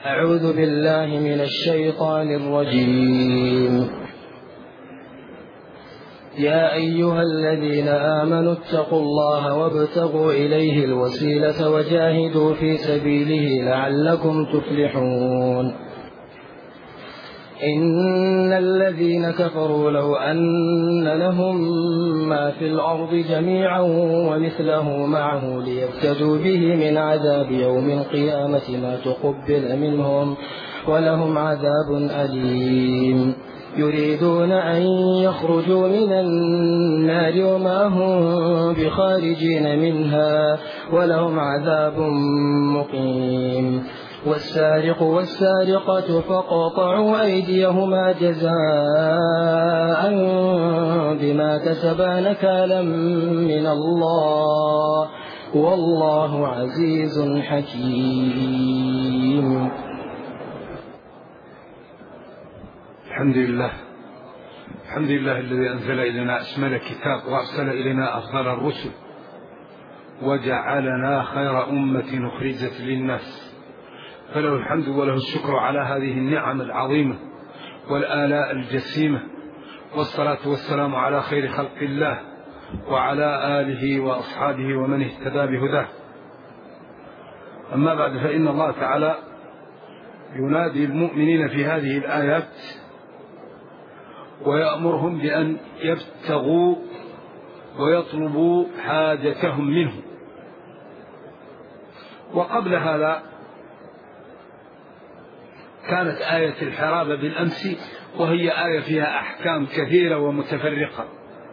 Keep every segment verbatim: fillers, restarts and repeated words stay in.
أعوذ بالله من الشيطان الرجيم. يا أيها الذين آمنوا اتقوا الله وابتغوا إليه الوسيلة وجاهدوا في سبيله لعلكم تفلحون. إن الذين كفروا لو أن لهم ما في الأرض جميعا ومثله معه ليفتدوا به من عذاب يوم القيامة ما تقبل منهم ولهم عذاب أليم. يريدون أن يخرجوا من النار وما هم بخارجين منها ولهم عذاب مقيم. والسارق والسارقة فاقطعوا أيديهما جزاء بما كسبا نكالا من الله والله عزيز حكيم. الحمد لله الحمد لله الذي أنزل إلينا أشمل كتاب وأرسل إلينا أفضل الرسل وجعلنا خير أمة أخرجت للناس، فله الحمد وله الشكر على هذه النعم العظيمة والآلاء الجسيمة، والصلاة والسلام على خير خلق الله وعلى آله وأصحابه ومن اهتدى بهداه. أما بعد، فإن الله تعالى ينادي المؤمنين في هذه الآيات ويأمرهم بأن يبتغوا ويطلبوا حاجتهم منه. وقبل هذا كانت آية الحرابة بالأمس، وهي آية فيها أحكام كثيرة ومتفرقة،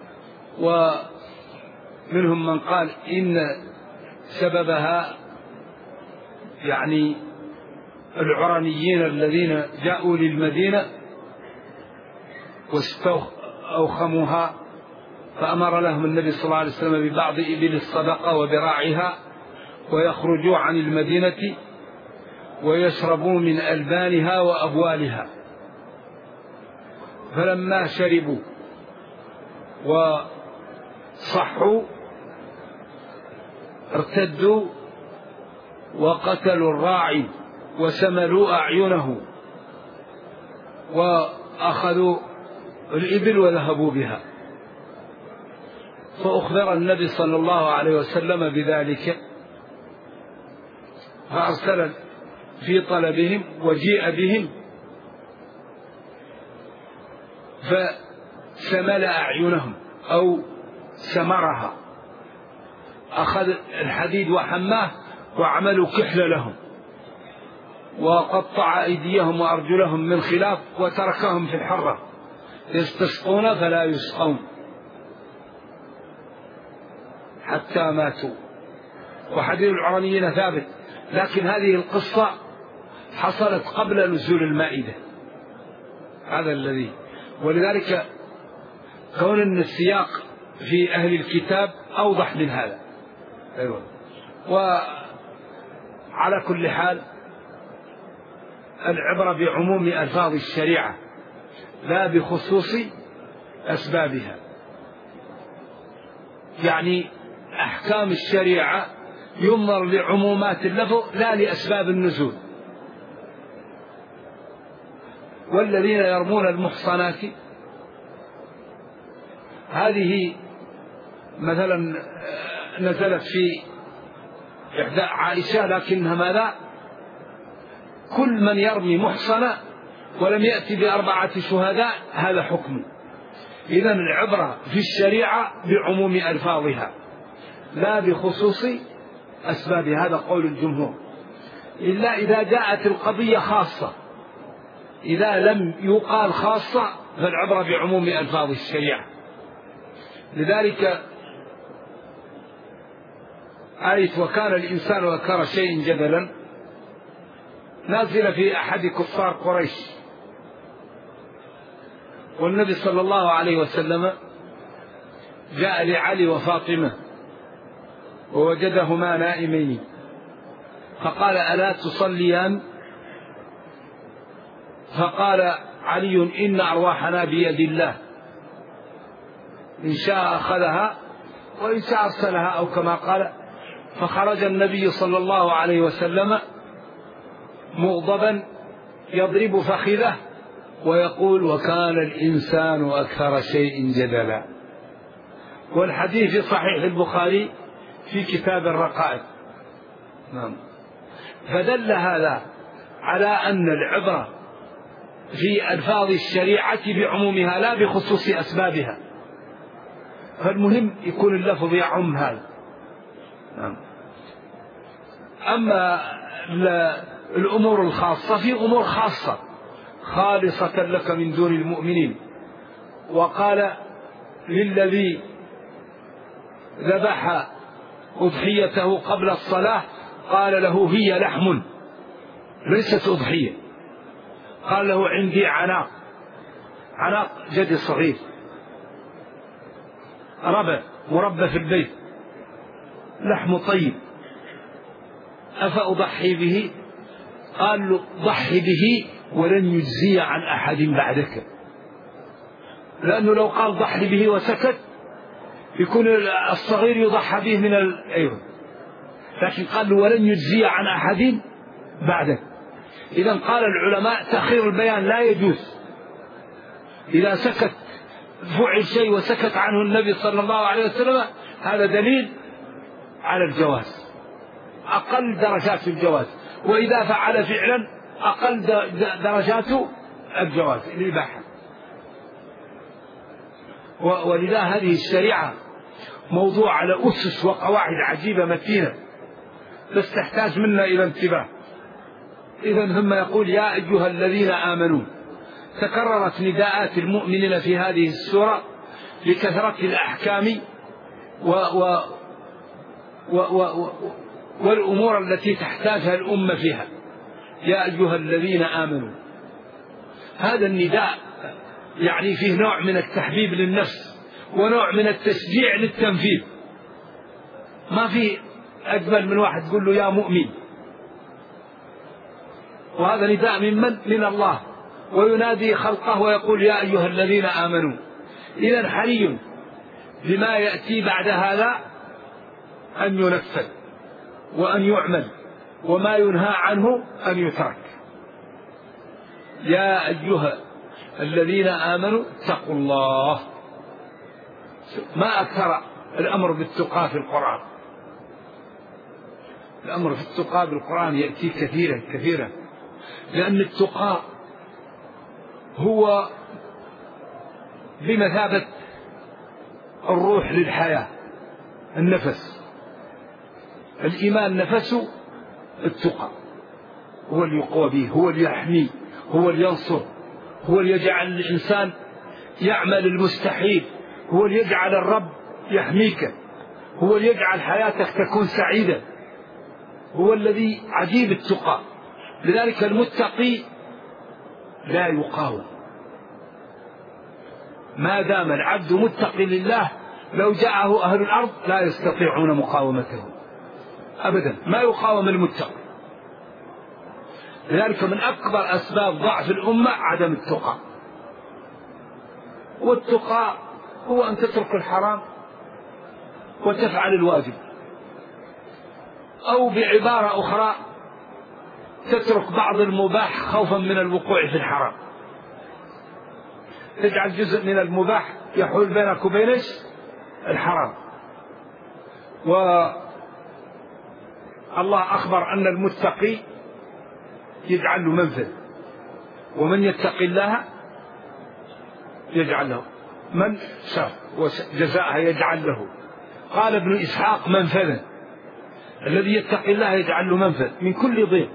ومنهم من قال إن سببها يعني العرنيين الذين جاءوا للمدينة واستوخموها، فأمر لهم النبي صلى الله عليه وسلم ببعض إبل الصدقة وبراعها، ويخرجوا عن المدينة ويشربوا من ألبانها وأبوالها. فلما شربوا وصحوا ارتدوا وقتلوا الراعي وسملوا أعينه وأخذوا الإبل وذهبوا بها. فأخبر النبي صلى الله عليه وسلم بذلك، فأرسل في طلبهم وجيء بهم، فسمل أعينهم أو سمرها، أخذ الحديد وحماه وعملوا كحل لهم، وقطع أيديهم وأرجلهم من خلاف وتركهم في الحرة يستسقون فلا يسقون حتى ماتوا. وحديث العرنيين ثابت، لكن هذه القصة حصلت قبل نزول المائدة، هذا الذي، ولذلك كون أن السياق في أهل الكتاب أوضح من هذا. أيوة. وعلى كل حال العبرة بعموم ألفاظ الشريعة لا بخصوص أسبابها، يعني أحكام الشريعة ينظر لعمومات اللفظ لا لأسباب النزول. والذين يرمون المحصنات، هذه مثلا نزلت في إحدى عائشة، لكنها ماذا؟ كل من يرمي محصنة ولم يأتي بأربعة شهداء هذا حكم. إذن العبرة في الشريعة بعموم ألفاظها لا بخصوص أسباب، هذا قول الجمهور، إلا إذا جاءت القضية خاصة. إذا لم يقال خاصة فالعبرة بعموم ألفاظ الشريعة. لذلك آية وكان الإنسان وكر شيء جدلا نازل في أحد كفار قريش، والنبي صلى الله عليه وسلم جاء لعلي وفاطمة ووجدهما نائمين، فقال ألا تصليان؟ فقال علي إن أرواحنا بيد الله، إن شاء أخذها وإن شاء أرسلها، أو كما قال. فخرج النبي صلى الله عليه وسلم مغضبا يضرب فخذه ويقول وكان الإنسان أكثر شيء جدلا. والحديث في صحيح البخاري في كتاب الرقائق. نعم. فدل هذا على أن العبرة في ألفاظ الشريعة بعمومها لا بخصوص أسبابها، فالمهم يكون اللفظ يعم هذا. نعم. أما الأمور الخاصة في أمور خاصة خالصة لك من دون المؤمنين. وقال للذي ذبح أضحيته قبل الصلاة قال له هي لحم ليست أضحية، قال له عندي عناق، عناق جدي صغير ربى مربى في البيت لحم طيب أفأضحي به؟ قال له ضحي به ولن يجزي عن أحد بعدك، لأنه لو قال ضحي به وسكت يكون الصغير يضحى به من الأيوة، لكن قال له ولن يجزي عن أحد بعدك. إذا قال العلماء تأخير البيان لا يجوز. إذا سكت فعل شيء وسكت عنه النبي صلى الله عليه وسلم هذا دليل على الجواز، أقل درجات الجواز، وإذا فعل فعلا أقل درجات الجواز الإباحة. ولذا هذه الشريعة موضوع على أسس وقواعد عجيبة متينة، بس تحتاج منا إلى انتباه. إذن ثم يقول يا أيها الذين آمنوا. تكررت نداءات المؤمنين في هذه السورة لكثرة الأحكام و و و و والأمور التي تحتاجها الأمة فيها. يا أيها الذين آمنوا، هذا النداء يعني فيه نوع من التحبيب للنفس ونوع من التشجيع للتنفيذ. ما في أجمل من واحد تقول له يا مؤمن، وهذا نداء من من؟ من الله، وينادي خلقه ويقول يا أيها الذين آمنوا. إذن حري بما يأتي بعد هذا أن ينفذ وأن يعمل، وما ينهى عنه أن يترك. يا أيها الذين آمنوا اتقوا الله. ما أكثر الأمر بالتقى في القرآن. الأمر في التقى بالقرآن يأتي كثيرا كثيرا، لأن التقى هو بمثابة الروح للحياة، النفس. الإيمان نفسه التقى، هو اللي يقوى به، هو اللي يحمي، هو اللي ينصر، هو اللي يجعل الإنسان يعمل المستحيل، هو اللي يجعل الرب يحميك، هو اللي يجعل حياتك تكون سعيدة، هو الذي عجيب التقى. لذلك المتقي لا يقاوم. ما دام العبد متقي لله لو جاءه أهل الأرض لا يستطيعون مقاومته أبدا، ما يقاوم المتقي. لذلك من أكبر أسباب ضعف الأمة عدم التقى. والتقى هو أن تترك الحرام وتفعل الواجب، أو بعبارة أخرى تترك بعض المباح خوفا من الوقوع في الحرام. تجعل جزء من المباح يحول بينك وبين الحرام. والله أخبر أن المتقي يجعل له منفذ، ومن يتقي الله يجعل له من شاء وجزاءها يجعل له. قال ابن إسحاق منفذا، الذي يتقي الله يجعل له منفذ من كل ضيق.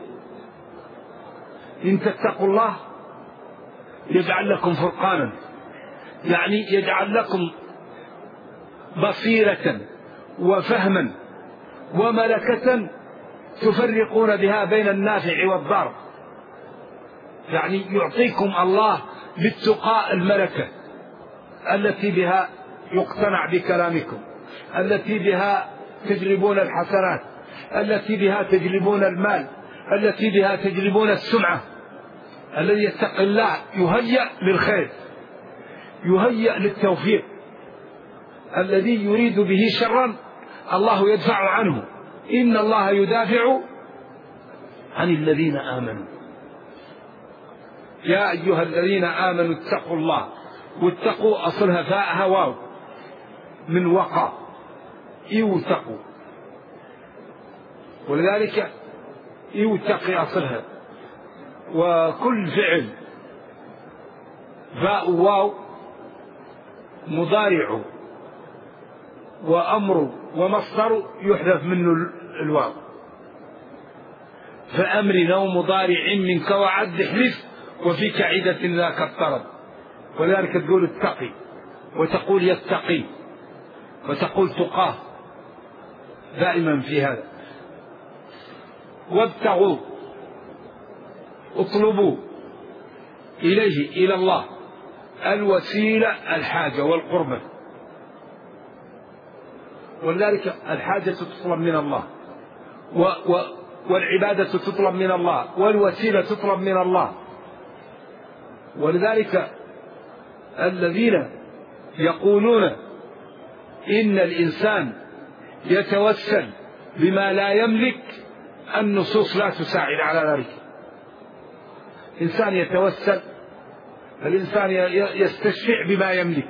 إن تتقوا الله يجعل لكم فرقانا، يعني يجعل لكم بصيرة وفهما وملكة تفرقون بها بين النافع والضار. يعني يعطيكم الله بالتقاء الملكة التي بها يقتنع بكلامكم، التي بها تجلبون الحسنات، التي بها تجلبون المال، التي بها تجلبون السمعة. الذي يتقي الله يهيأ للخير، يهيأ للتوفيق. الذي يريد به شرا الله يدفع عنه. إن الله يدافع عن الذين آمنوا. يا أيها الذين آمنوا اتقوا الله، واتقوا أصلها فاءها واو من وقى، يوتقوا، ولذلك يوتقي أصلها. وكل فعل فاء واو مضارع وأمر ومصدر يحذف منه الواو، فأمر أو مضارع منك وعد احلف وفي كعدة ذاك الطرد. ولذلك تقول اتقي، وتقول يتقي، وتقول تقاه دائما في هذا. وابتغوا، اطلبوا إليه إلى الله الوسيلة الحاجة والقربة، ولذلك الحاجة تطلب من الله، و و والعبادة تطلب من الله، والوسيلة تطلب من الله. ولذلك الذين يقولون إن الإنسان يتوسل بما لا يملك، النصوص لا تساعد على ذلك. إنسان يتوسل، الإنسان يستشفع بما يملك،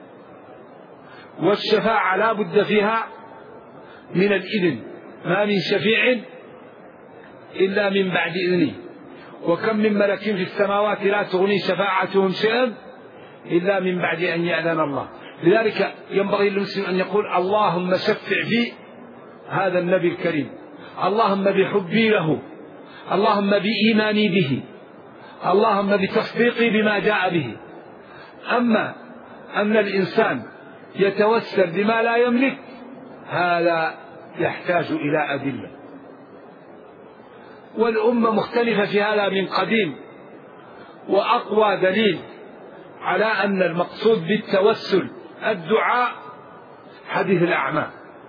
والشفاعة لا بد فيها من الإذن، ما من شفيع إلا من بعد إذنه، وكم من ملك في السماوات لا تغني شفاعتهم شيئا إلا من بعد أن يأذن الله. لذلك ينبغي للمسلم أن يقول اللهم شفع في هذا النبي الكريم، اللهم بحبي له، اللهم بإيماني به، اللهم بتصديقي بما جاء به. أما أن الإنسان يتوسل بما لا يملك، هذا يحتاج إلى أدلة، والأمة مختلفة في هذا من قديم. وأقوى دليل على أن المقصود بالتوسل الدعاء حديث الأعمى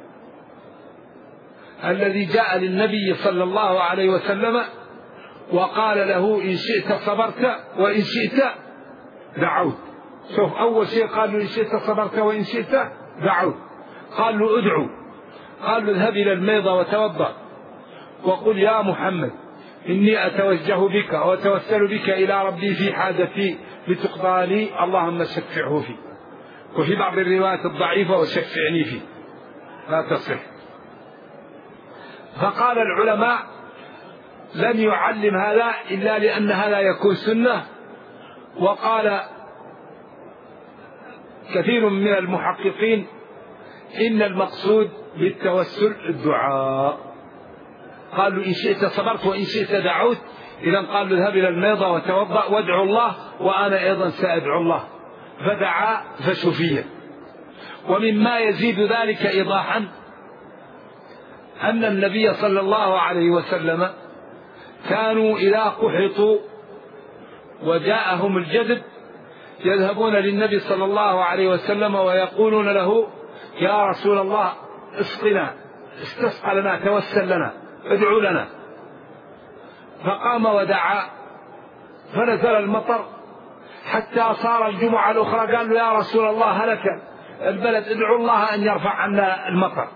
الذي جاء للنبي صلى الله عليه وسلم وقال له إن شئت صبرت وإن شئت دعوت. شوف، أول شيء قال له إن شئت صبرت وإن شئت دعوت، قال له ادعو، قال له اذهب إلى الميضة وتوضأ وقل يا محمد إني أتوجه بك وأتوسل بك إلى ربي في حاجتي لتقضى لي، اللهم شفعه فيه. وفي بعض الروايات الضعيفة وشفعني فيه، لا تصح. فقال العلماء لم يعلم هذا إلا لأن هذا يكون سنة. وقال كثير من المحققين إن المقصود بالتوسل الدعاء. قالوا إن شئت صبرت وإن شئت دعوت، إذا قال له اذهب إلى الميضة وتوضأ وادعو الله وأنا أيضا سأدعو الله، فدعا فشفي. ومما يزيد ذلك إيضاحا أن النبي صلى الله عليه وسلم كانوا إذا قحطوا وجاءهم الجدب يذهبون للنبي صلى الله عليه وسلم ويقولون له يا رسول الله اسقنا، استسقى لنا، توسل لنا، ادعو لنا. فقام ودعا فنزل المطر حتى صار الجمعة الأخرى قال له يا رسول الله هلك البلد، ادعو الله أن يرفع عنا المطر.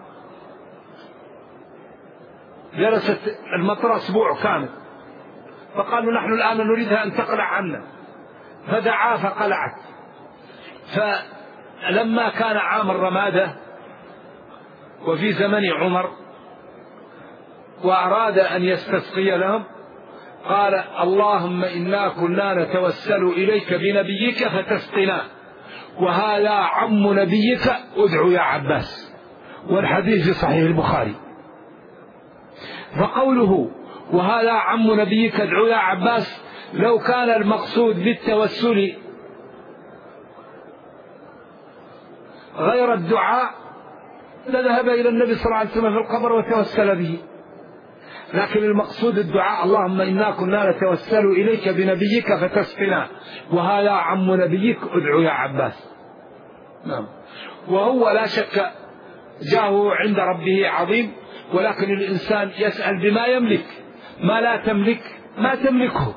جلست المطر أسبوع كامل، فقالوا نحن الآن نريدها أن تقلع عنا، فدعا فقلعت. فلما كان عام الرمادة وفي زمن عمر وأراد أن يستسقي لهم قال اللهم إنا كنا نتوسل إليك بنبيك فتسقنا، وهذا عم نبيك ادعو يا عباس، والحديث في صحيح البخاري. فقوله وهذا عم نبيك ادعو يا عباس، لو كان المقصود بالتوسل غير الدعاء لذهب إلى النبي صلى الله عليه وسلم في القبر وتوسل به، لكن المقصود الدعاء اللهم إنا كنا نتوسل إليك بنبيك فتسقنا، وهذا عم نبيك ادعو يا عباس. نعم. وهو لا شك جاهه عند ربه عظيم، ولكن الإنسان يسأل بما يملك، ما لا تملك ما تملكه.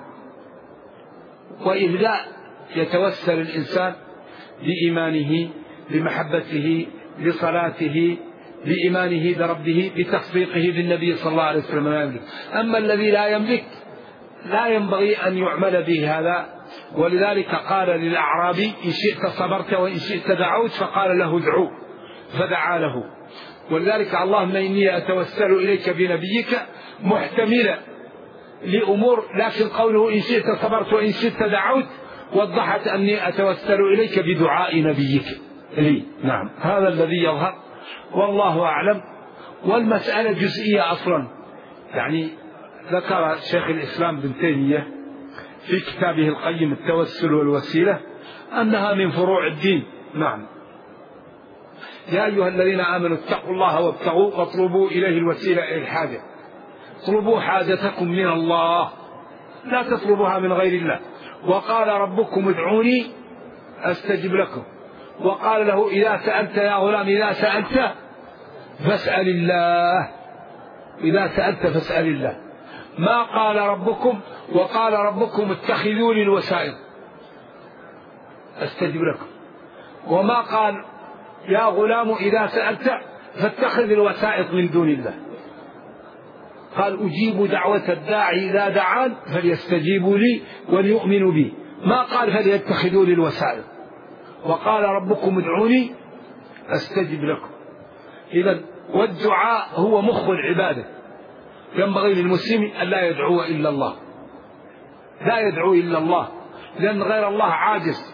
وإذا يتوسل الإنسان بإيمانه، بمحبته، بصلاته، بإيمانه بربه بتصديقه بالنبي صلى الله عليه وسلم لا يملك. أما الذي لا يملك لا ينبغي أن يعمل به هذا. ولذلك قال للأعرابي إن شئت صبرت وإن شئت دعوت، فقال له ادعو فدعا له. ولذلك اللهم إني أتوسل إليك بنبيك محتملا لأمور، لكن قوله إن شئت صبرت وإن شئت دعوت وضحت أني أتوسل إليك بدعاء نبيك لي. نعم، هذا الذي يظهر والله أعلم. والمسألة جزئية أصلا، يعني ذكر شيخ الإسلام ابن تيمية في كتابه القيم التوسل والوسيلة أنها من فروع الدين. نعم، يا أيها الذين آمنوا اتقوا الله وابتغوا واطلبوا إليه الوسيلة إلى الحاجة. اطلبوا حاجتكم من الله، لا تطلبوها من غير الله. وقال ربكم ادعوني أستجب لكم. وقال له إذا سألت يا غلام إذا سألت فاسأل الله، إذا سألت فاسأل الله. ما قال ربكم وقال ربكم اتخذوا لي الوسائل أستجب لكم. وما قال يا غلام إذا سألت فاتخذ الوسائط من دون الله. قال أجيب دعوة الداعي إذا دعان فليستجيبوا لي وليؤمنوا بي. ما قال فليتخذوا لي الوسائل. وقال ربكم ادعوني أستجب لكم. إذن والدعاء هو مخ العبادة. ينبغي للمسلم أن لا يدعو إلا الله، لا يدعو إلا الله، لأن غير الله عاجز.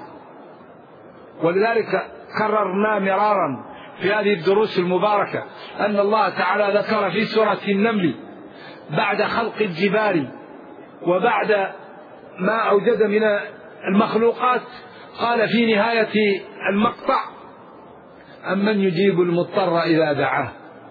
ولذلك كررنا مرارا في هذه الدروس المباركة أن الله تعالى ذكر في سورة النمل بعد خلق الجبال وبعد ما أوجد من المخلوقات قال في نهاية المقطع أمن يجيب المضطر إذا دعاه،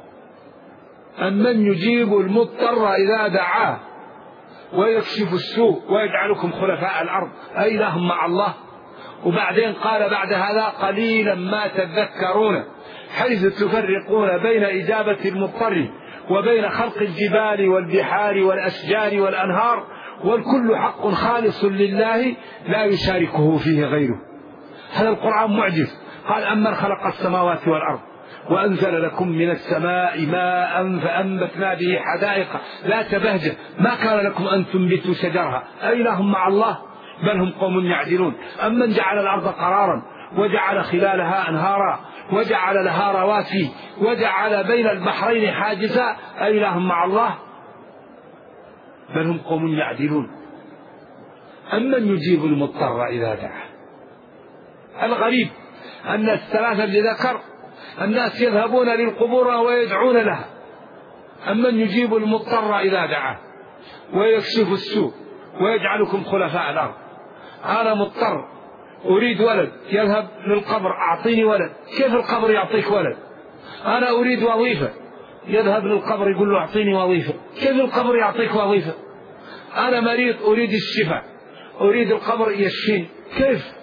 أمن يجيب المضطر إذا دعاه ويكشف السوء ويجعلكم خلفاء الأرض أإله مع الله. وبعدين قال بعد هذا قليلا ما تذكرون حيث تفرقون بين إجابة المضطر وبين خلق الجبال والبحار والأشجار والأنهار والكل حق خالص لله لا يشاركه فيه غيره. هذا القرآن معجز. قال أمن خلق السماوات والأرض وأنزل لكم من السماء ماء فأنبتنا به حدائق ذات بهجة ما كان لكم أن تنبتوا شجرها أإله مع الله بل هم قوم يعدلون. أمن جعل الأرض قرارا وجعل خلالها أنهارا وجعل لها رواسي وجعل بين البحرين حاجزا أإله مع الله بل هم قوم يعدلون. أمن يجيب المضطر إذا دعاه. الغريب أن الثلاثة اللي ذكر الناس يذهبون للقبور ويدعون لها. أمن يجيب المضطر إذا دعاه ويكشف السوء ويجعلكم خلفاء الأرض. أنا مضطر أريد ولد، يذهب للقبر أعطيني ولد. كيف القبر يعطيك ولد؟ أنا أريد وظيفة، يذهب للقبر يقول له أعطيني وظيفة. كيف القبر يعطيك وظيفة؟ أنا مريض أريد الشفاء، أريد القبر يشفيني. كيف؟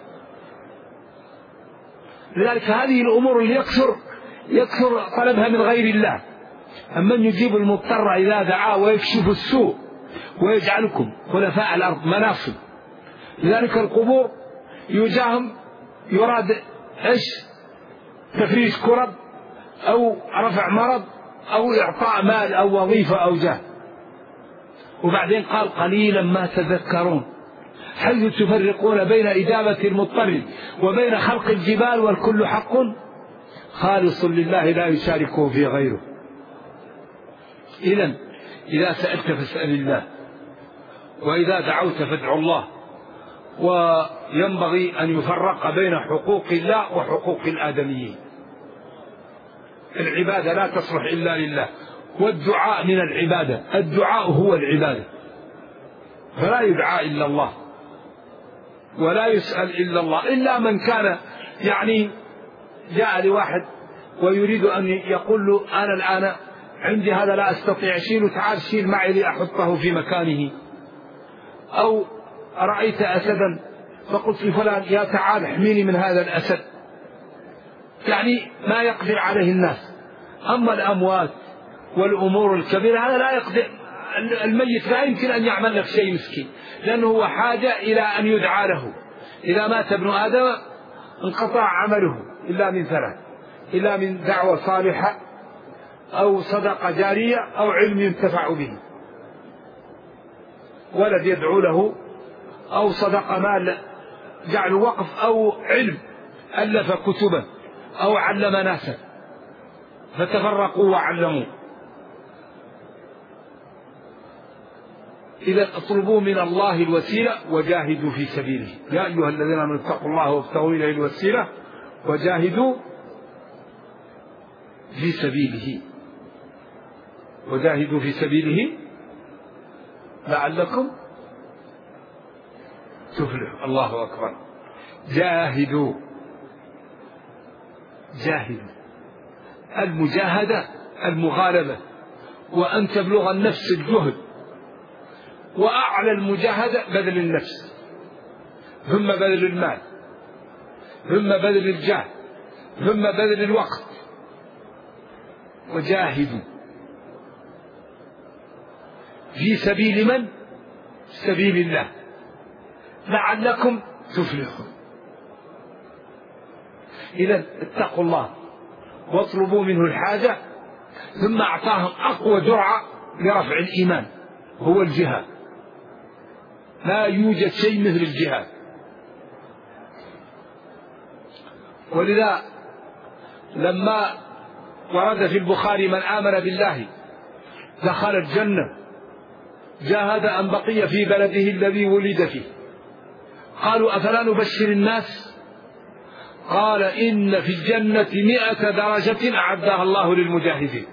لذلك هذه الأمور اللي يكثر يكثر طلبها من غير الله. أمن يجيب المضطر إذا دعاه ويكشف السوء ويجعلكم خلفاء الأرض مناصب. لذلك القبور يجاهم يراد إيش؟ تفريج كرب أو رفع مرض أو إعطاء مال أو وظيفة أو جاه. وبعدين قال قليلا ما تذكرون حيث تفرقون بين إجابة المضطر وبين خلق الجبال والكل حق خالص لله لا يشاركه في غيره. إذن إذا سألت فاسأل الله وإذا دعوت فادعوا الله. وينبغي أن يفرق بين حقوق الله وحقوق الآدميين. العبادة لا تصلح إلا لله والدعاء من العبادة. الدعاء هو العبادة، فلا يدعى إلا الله ولا يسأل إلا الله. إلا من كان يعني جاء لواحد ويريد أن يقول له أنا الآن عندي هذا لا أستطيع شيل تعال شيل معي لأحطه في مكانه. أو رأيت أسدا فقلت لفلان يا تعال احميني من هذا الأسد، يعني ما يقدر عليه الناس. أما الأموات والأمور الكبيرة هذا لا يقدر، الميت لا يمكن أن يعمل لك شيء مسكين، لأنه هو حاجة إلى أن يدعى له. إذا مات ابن آدم انقطع عمله إلا من ثلاث: إلا من دعوة صالحة أو صدقة جارية أو علم ينتفع به، ولد يدعو له، أو صدقة مال جعل وقف، أو علم ألف كتبا أو علم ناسا فتفرقوا وعلموا. إذا اطلبوا من الله الوسيلة وجاهدوا في سبيله. يا أيها الذين آمنوا اتقوا الله وابتغوا إليه الوسيلة وجاهدوا في سبيله، وجاهدوا في سبيله لعلكم تفلحوا. الله أكبر. جاهدوا، جاهدوا، المجاهدة المغالبة، وأن تبلغ النفس الجهد، وأعلى المجاهدة بذل النفس، ثم بذل المال، ثم بذل الجاه، ثم بذل الوقت. وجاهدوا في سبيل من؟ سبيل الله لعلكم تفلحون. إذا اتقوا الله واطلبوا منه الحاجة، ثم أعطاهم أقوى جرعة لرفع الإيمان هو الجهاد. لا يوجد شيء مثل الجهاد. ولذا لما ورد في البخاري من آمن بالله دخل الجنة جاهد أن بقي في بلده الذي ولد فيه، قالوا أفلا نبشر الناس؟ قال إن في الجنة مئة درجة أعدها الله للمجاهدين.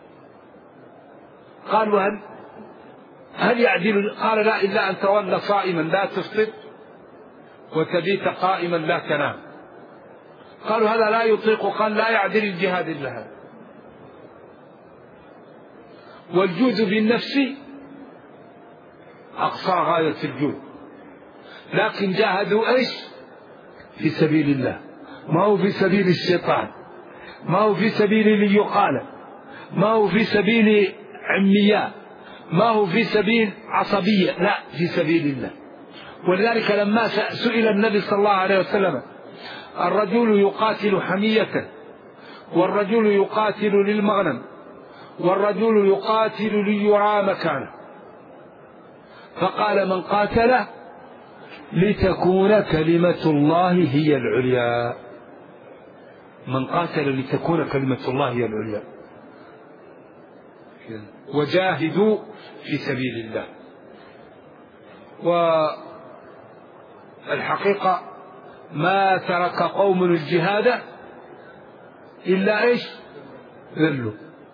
قالوا هل هل يعدل؟ قال لا، إلا أن تولى صائما لا تفطر وتبيت قائما لا تنام. قالوا هذا لا يطيق، قال لا يعدل الجهاد إلا هذا. والجود بالنفس أقصى غاية الجود، لكن جاهدوا إيش؟ في سبيل الله، ما هو في سبيل الشيطان، ما هو في سبيل ليقال، ما هو في سبيل عمياء، ما هو في سبيل عصبية، لا، في سبيل الله. ولذلك لما سئل النبي صلى الله عليه وسلم الرجل يقاتل حمية، والرجل يقاتل للمغنم، والرجل يقاتل ليرى مكانه، فقال من قاتل لتكون كلمة الله هي العليا، من قاتل لتكون كلمة الله هي العليا. وجاهدوا في سبيل الله. والحقيقة ما ترك قوم الجهاد إلا إيش؟ ذلوا.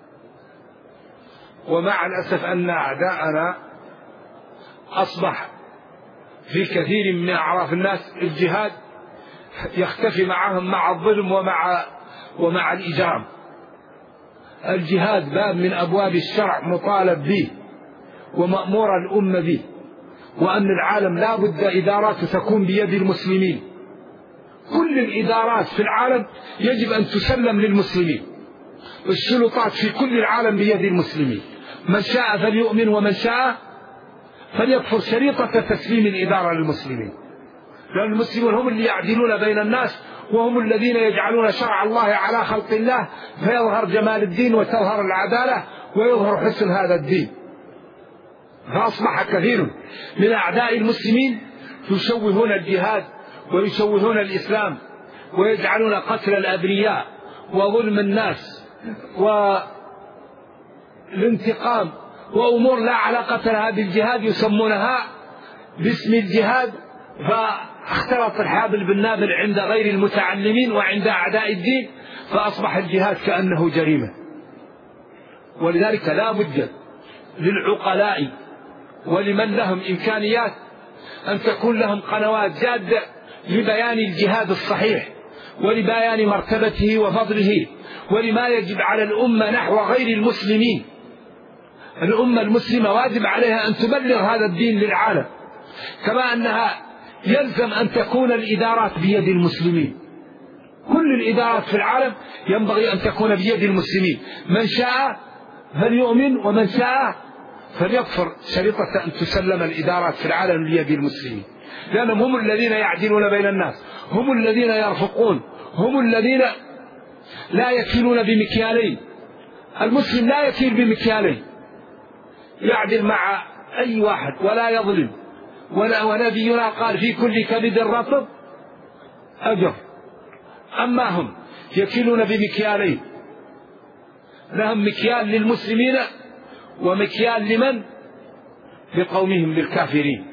ومع الأسف أن أعداءنا أصبح في كثير من أعراف الناس الجهاد يختفي معهم مع الظلم ومع ومع الإجرام. الجهاد باب من أبواب الشرع مطالب به ومأمور الأمة به، وأن العالم لا بد إدارات تكون بيد المسلمين. كل الإدارات في العالم يجب أن تسلم للمسلمين، السلطات في كل العالم بيد المسلمين، من شاء فليؤمن ومن شاء فليكفر. شريطة تسليم الإدارة للمسلمين، لأن المسلمون هم اللي يعدلون بين الناس، وهم الذين يجعلون شرع الله على خلق الله، فيظهر جمال الدين وتظهر العدالة ويظهر حسن هذا الدين. فأصبح كثير من أعداء المسلمين يشوهون الجهاد ويشوهون الإسلام، ويجعلون قتل الأبرياء وظلم الناس والانتقام وأمور لا علاقة لها بالجهاد يسمونها باسم الجهاد، فاختلط الحابل بالنابل عند غير المتعلمين وعند أعداء الدين، فأصبح الجهاد كأنه جريمة. ولذلك لا بد للعقلاء ولمن لهم إمكانيات أن تكون لهم قنوات جادة لبيان الجهاد الصحيح ولبيان مرتبته وفضله ولما يجب على الأمة نحو غير المسلمين. الأمة المسلمة واجب عليها أن تبلغ هذا الدين للعالم، كما أنها يلزم أن تكون الإدارات بيد المسلمين. كل الإدارات في العالم ينبغي أن تكون بيد المسلمين، من شاء فليؤمن ومن شاء فليكفر. شريطة أن تسلم الإدارات في العالم بيد المسلمين، لأنهم هم الذين يعدلون بين الناس، هم الذين يرفقون، هم الذين لا يكيلون بمكيالين. المسلم لا يكيل بمكيالين، يعدل مع أي واحد ولا يظلم، ونبينا قال في كل كبد رطب أجر. أما هم يكيلون بمكيالين، لهم مكيال للمسلمين ومكيال لمن؟ لقومهم للكافرين.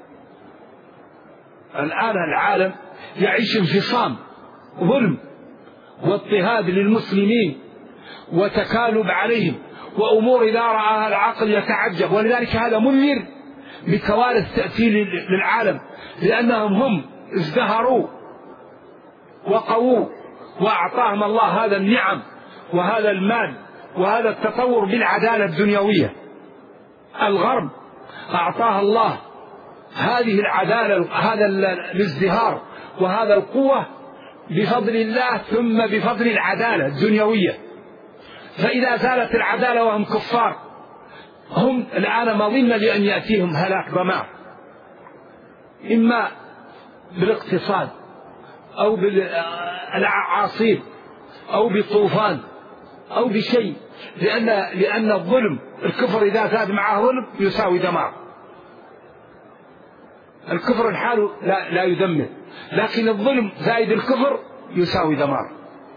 الآن العالم يعيش انفصام، ظلم واضطهاد للمسلمين وتكالب عليهم وأمور إذا رآها العقل يتعجب، ولذلك هذا منذر بكوارث تأتي للعالم، لأنهم هم ازدهروا وقووا وأعطاهم الله هذا النعم وهذا المال وهذا التطور بالعدالة الدنيوية. الغرب أعطاها الله هذه العدالة، هذا الازدهار وهذا القوة بفضل الله ثم بفضل العدالة الدنيوية. فإذا زالت العدالة وهم كفار، هم الآن مظنة لأن يأتيهم هلاك دمار، إما بالاقتصاد أو بالأعاصير أو بالطوفان أو بشيء، لأن لأن الظلم، الكفر إذا زاد معه ظلم يساوي دمار. الكفر الحال لا, لا يدمر، لكن الظلم زائد الكفر يساوي دمار.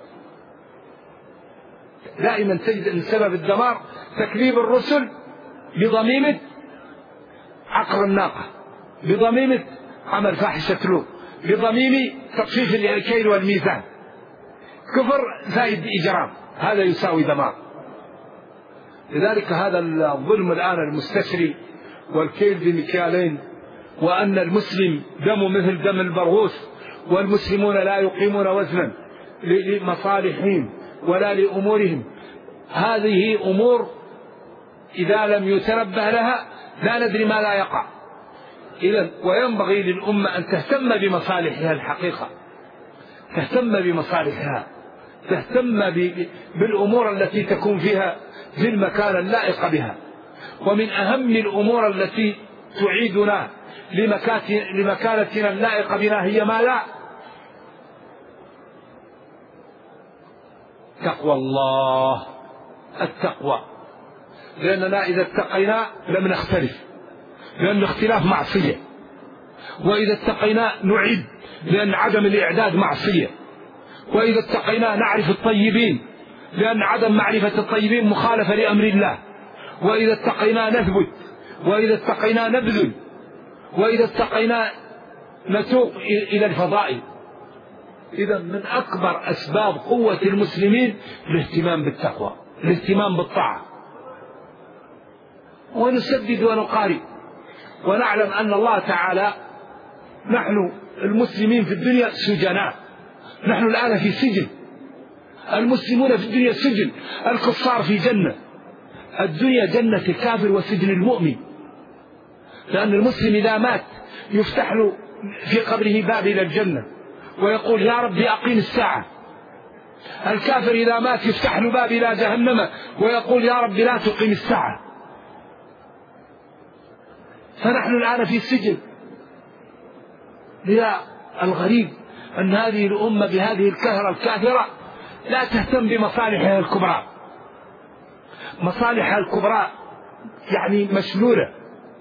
دائما تجد أن سبب الدمار تكذيب الرسل بضميمة عقر الناقة، بضميمة عمل فاحشة لوط، بضميم تطفيف الكيل والميزان. كفر زائد إجرام، هذا يساوي دمار. لذلك هذا الظلم الآن المستشري والكيل بمكيالين، وأن المسلم دم مثل دم البرغوث، والمسلمون لا يقيمون وزنا لمصالحهم ولا لأمورهم. هذه أمور إذا لم يتنبه لها لا ندري ما لا يقع. إذن وينبغي للأمة أن تهتم بمصالحها الحقيقة، تهتم بمصالحها، تهتم بالأمور التي تكون فيها في المكان اللائق بها. ومن أهم الأمور التي تعيدنا لمكانتنا اللائقة بنا هي ما لا؟ تقوى الله، التقوى. لأننا إذا اتقينا لم نختلف، لأن الاختلاف معصية، وإذا اتقينا نعيد، لأن عدم الإعداد معصية، وإذا اتقينا نعرف الطيبين، لأن عدم معرفة الطيبين مخالفة لأمر الله، وإذا اتقينا نثبت، وإذا اتقينا نبذل، وإذا اتقينا نتوق إلى الفضائل. إذا من أكبر أسباب قوة المسلمين الاهتمام بالتقوى، الاهتمام بالطاعة. ونسدد ونقارب ونعلم أن الله تعالى، نحن المسلمين في الدنيا سجناء، نحن الآن في سجن، المسلمون في الدنيا سجن، الكفار في جنة. الدنيا جنة الكافر وسجن المؤمن، لأن المسلم إذا مات يفتح له في قبره باب إلى الجنة ويقول يا ربي أقيم الساعة. الكافر إذا مات يفتح له باب إلى جهنم ويقول يا ربي لا تقيم الساعة. فنحن الآن في السجن. لذا الغريب أن هذه الأمة بهذه الكثرة الكافرة لا تهتم بمصالحها الكبرى، مصالحها الكبرى يعني مشلولة.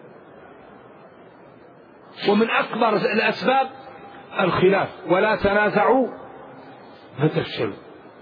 ومن أكبر الأسباب الخلاف، ولا تنازعوا فتفشلوا.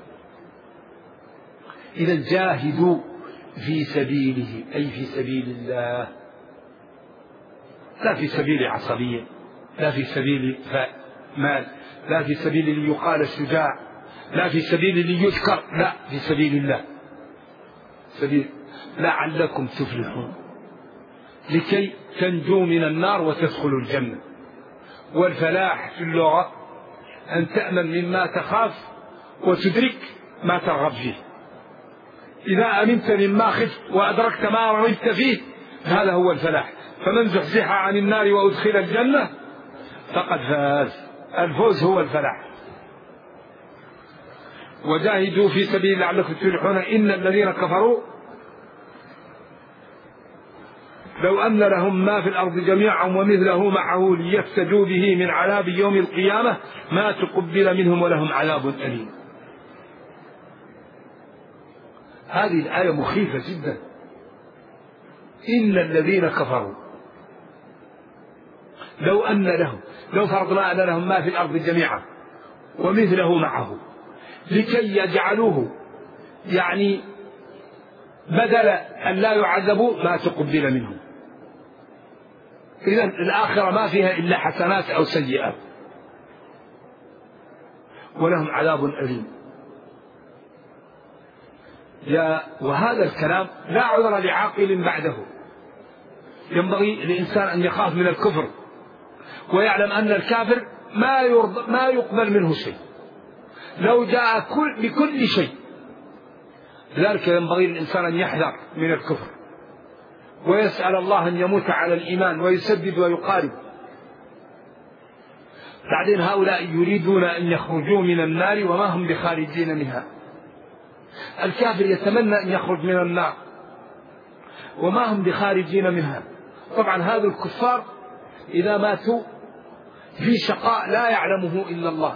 إذا جاهدوا في سبيله، أي في سبيل الله، لا في سبيل عصبية، لا في سبيل مال، لا في سبيل ليقال الشجاع، لا في سبيل ليذكر، لا في سبيل الله، سبيل لعلكم تفلحون، لكي تنجوا من النار وتدخلوا الجنة. والفلاح في اللغة أن تأمن مما تخاف وتدرك ما ترغب فيه. إذا أمنت مما خفت وأدركت ما رغبت فيه هذا هو الفلاح. فمن زحزح عن النار وأدخل الجنة فقد فاز. الفوز هو الفلاح. وجاهدوا في سبيل لعلكم تفلحون. إن الذين كفروا لو أن لهم ما في الأرض جميعا ومثله معه ليفتدوا به من عذاب يوم القيامة ما تقبل منهم ولهم عذاب أليم. هذه الآية مخيفة جدا. إن الذين كفروا لو أن لهم لو فرضنا أن لهم ما في الأرض جميعا ومثله معه لكي يجعلوه يعني بدل أن لا يعذبوا ما تقبل منهم. إذن الآخرة ما فيها إلا حسنات أو سيئات، ولهم عذاب أليم. يا وهذا الكلام لا عذر لعاقل بعده. ينبغي للإنسان أن يخاف من الكفر ويعلم أن الكافر ما يرضى ما يقبل منه شيء لو جاء كل بكل شيء. لذلك ينبغي للإنسان أن يحذر من الكفر ويسأل الله أن يموت على الإيمان ويسدد ويقارب. بعدين هؤلاء يريدون أن يخرجوا من النار وما هم بخارجين منها. الكافر يتمنى أن يخرج من النار وما هم بخارجين منها. طبعا هذا الكفار إذا ماتوا في شقاء لا يعلمه إلا الله.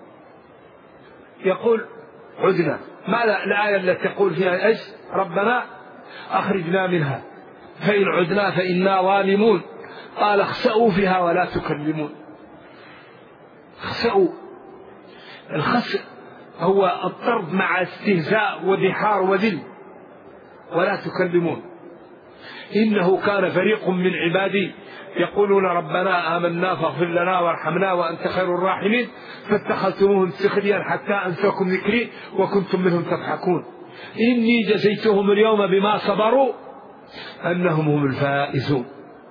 يقول عدنا، ماذا الآية التي تقول فيها إيش؟ ربنا أخرجنا منها فإن عدنا فإنا ظالمون. قال اخسأوا فيها ولا تكلمون. اخسأوا، الخسأ هو الطرد مع استهزاء وبحار وذل. ولا تكلمون إنه كان فريق من عبادي يقولون ربنا آمنا فاغفر لنا وارحمنا وأنت خير الراحمين فاتخذتموهم سخريا حتى أنساكم ذكري وكنتم منهم تضحكون إني جزيتهم اليوم بما صبروا أنهم هم الفائزون.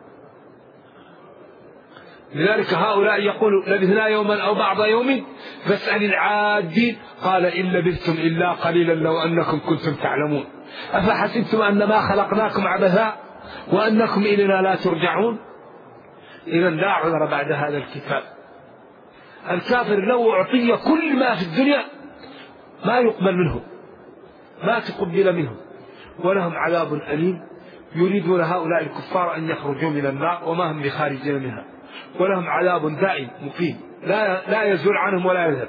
لذلك هؤلاء يقولوا لبثنا يوما أو بعض يوم فاسأل العادين قال إن لبثتم إلا قليلا لو أنكم كنتم تعلمون أفحسبتم أنما خلقناكم عبثا وأنكم إلينا لا ترجعون. إذا لا عذر بعد هذا الكتاب. الكافر لو أعطي كل ما في الدنيا ما يقبل منه ما تقبل منه، ولهم عذاب أليم. يريدون هؤلاء الكفار أن يخرجوا من النار وما هم بخارجين منها، ولهم عذاب دائم مقيم لا لا يزول عنهم ولا يذهب.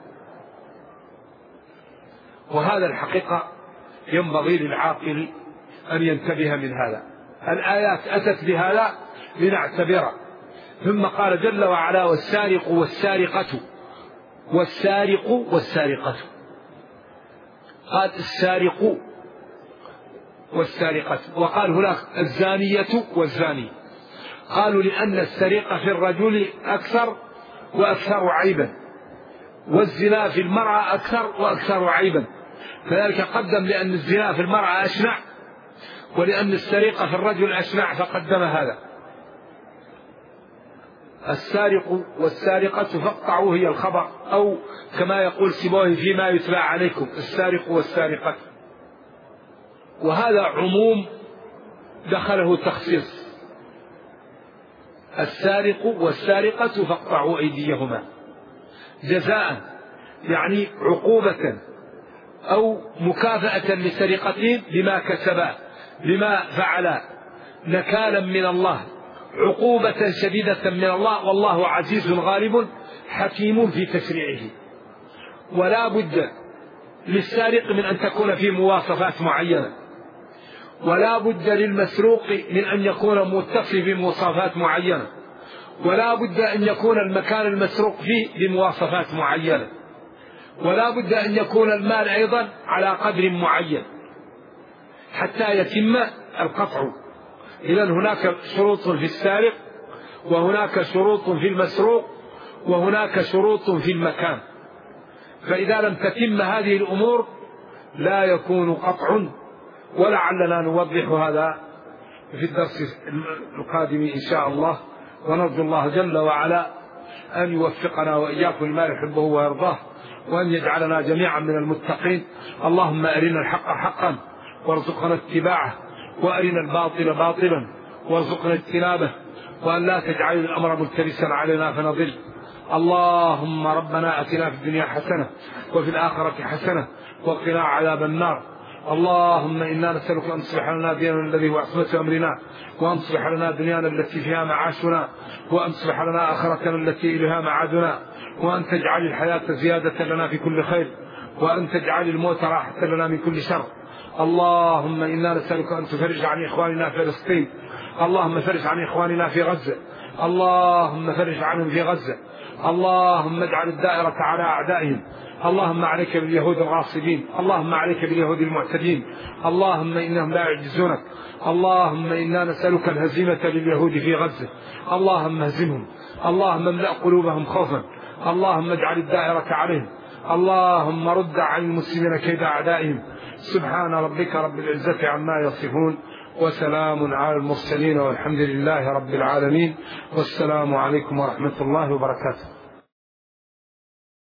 وهذا الحقيقة ينبغي للعاقل أن ينتبه من هذا. الآيات أتت بهذا لنعتبر. ثم قال جل وعلا والسارق والسارقة والسارق والسارقة. قال السارق والسارقة، وقال هناك الزانية والزاني. قالوا لأن السرقة في الرجل أكثر وأكثر عيبا، والزنا في المرأة أكثر وأكثر عيبا، فذلك قدم لأن الزنا في المرأة أشنع ولأن السرقة في الرجل أشنع فقدم هذا. السارق والسارقة فاقطعوا هي الخبر، أو كما يقول سيبويه فيما يتلى عليكم السارق والسارقة. وهذا عموم دخله تخصيص. السارق والسارقة فاقطعوا أيديهما جزاء يعني عقوبة أو مكافأة لسرقتهم بما كسبا بما فعلا نكالا من الله عقوبة شديدة من الله، والله عزيز غالب حكيم في تشريعه. ولا بد للسارق من أن تكون في مواصفات معينة، ولا بد للمسروق من أن يكون متصف بمواصفات معينة، ولا بد أن يكون المكان المسروق فيه بمواصفات معينة، ولا بد أن يكون المال أيضا على قدر معين حتى يتم القطع. إذن هناك شروط في السارق، وهناك شروط في المسروق، وهناك شروط في المكان. فإذا لم تتم هذه الأمور لا يكون قطع، ولعلنا نوضح هذا في الدرس القادم إن شاء الله. ونرجو الله جل وعلا أن يوفقنا وإياكم لما يحبه ويرضاه، وأن يجعلنا جميعا من المتقين. اللهم أرنا الحق حقا وارزقنا اتباعه، وأرنا الباطل باطلا وارزقنا اجتنابه، وأن لا تجعل الأمر ملتبسا علينا فنضل. اللهم ربنا أتنا في الدنيا حسنة وفي الآخرة حسنة وقنا عذاب النار. اللهم إنا نسألك أن تصلح لنا ديننا الذي هو عصمة أمرنا، وأن تصلح لنا دنيانا التي فيها معاشنا، وأن تصلح لنا آخرتنا التي إليها معادنا، وأن تجعل الحياة زيادة لنا في كل خير، وأن تجعل الموت راحة لنا من كل شر. اللهم إنا نسألك أن تفرج عن إخواننا في فلسطين، اللهم فرج عن إخواننا في غزة، اللهم فرج عنهم في غزة، اللهم اجعل الدائرة على أعدائهم، اللهم عليك باليهود الغاصبين، اللهم عليك باليهود المعتدين، اللهم إنهم لا يعجزونك، اللهم إنا نسألك الهزيمة لليهود في غزة، اللهم اهزمهم، اللهم املأ قلوبهم خوفا، اللهم اجعل الدائرة عليهم، اللهم رد عن المسلمين كيد أعدائهم. سبحان ربك رب العزة عما يصفون، وسلام على المرسلين، والحمد لله رب العالمين، والسلام عليكم ورحمة الله وبركاته.